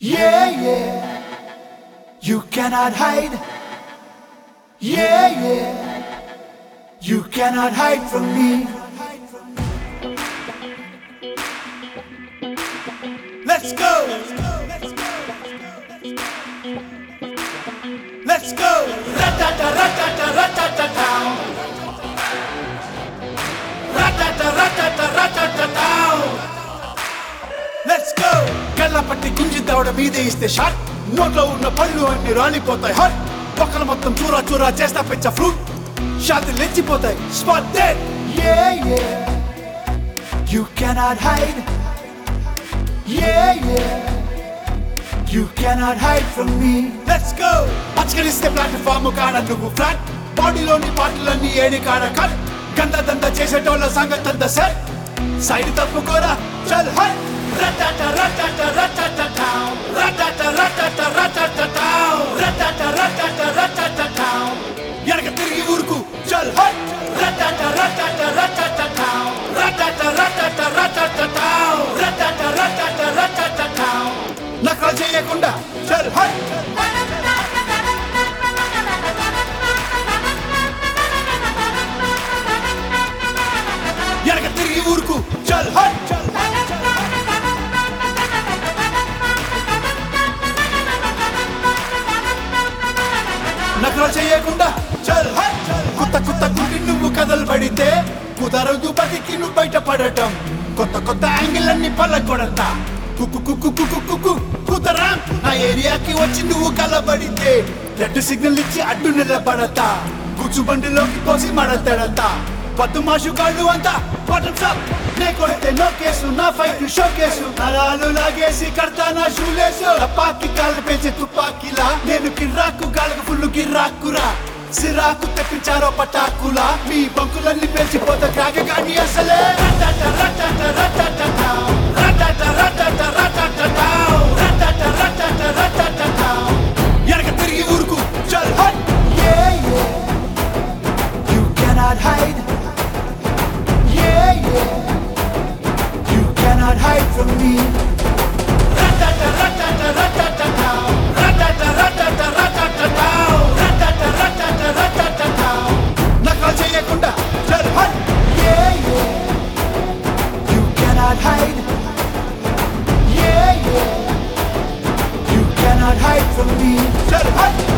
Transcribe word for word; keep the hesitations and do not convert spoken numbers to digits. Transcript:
Yeah, yeah, you cannot hide. Yeah, yeah, you cannot hide from me. Let's go. Let's go. Ratata ratata ratata down. Ratata ratata ratata down. Let's go. కళ్ళ పట్టి గుంజి దవడ మీదే ఇస్తే shot నోట్లో ఉన్న పళ్ళు అన్ని రాలిపోతాయి హాట్ పక్కన మొత్తం చూరా చూరా చేస్తా పెంచ ఫ్రూట్ షాతి లెచ్చిపోతాయి spot dead yeah yeah you cannot hide yeah yeah you cannot hide from me let's go పచ్చకరిస్తే ప్లాట్ఫామ్ కాడ నువ్వు ఫ్లాట్ బాడీలోని పాటలన్నీ ఏడి కాడ కట్ గంద దంద చేసేటోళ్ళ సంగతంత సెట్ సైడ్ తప్పుకోరా చల్ హట్ ratata ratata ratata down ratata ratata ratata down ratata ratata ratata down ఎనక తిరిగి ఊరుకు చల్ హట్ ratata ratata ratata down ratata ratata ratata down ratata ratata ratata down నకలు చేయకుండా చల్ హట్ ఎనక తిరిగి ఊరుకు చల్ హట్ నకలు చేయకుండా చల్ హట్ కొత్త కొత్త గుండి నువ్వు కథలు పడితే కుదరదు బతికి నువ్వు బయటపడటం కొత్త కొత్త యాంగిల్ అన్ని పల్లకొడతా కుక్కు కుక్కు కుక్కు కుక్కు కుదరా నా ఏరియాకి వచ్చి నువ్వు కలబడితే రెడ్ సిగ్నల్ ఇచ్చి అడ్డు నిలబడతా గుచ్చు బండిలోకి పోసి మడతడతా పద్దు మాషు కాళ్ళు అంతా బాటమ్స్ అప్ నే కొడితే నో కేసు నా ఫైట్ షో కేసు నరాలు లాగేసి కడతా నా షూలేసు తపాకి కాళ్ళు పెంచే తుపాకిలా నేను కిర్రాకు గాలకు ఫుల్లు కిర్రాకురా సిరాకు తెప్పించారో పటాకులా మీ బంకులన్నీ పెంచిపోతా కాక కానీ అసలే రటట రటట రటట డౌన్ రటట రటట రటట డౌన్ రటట రటట రటట డౌన్ ఎనక తిరిగి ఊరుకు చల్ హట్ yeah yeah you cannot hide yeah yeah you cannot hide from me ratata ratata ratata down ratata ratata ratata down ratata ratata ratata down nakal cheyakunda chal hut yeah yeah you cannot hide yeah yeah you cannot hide from me chal hut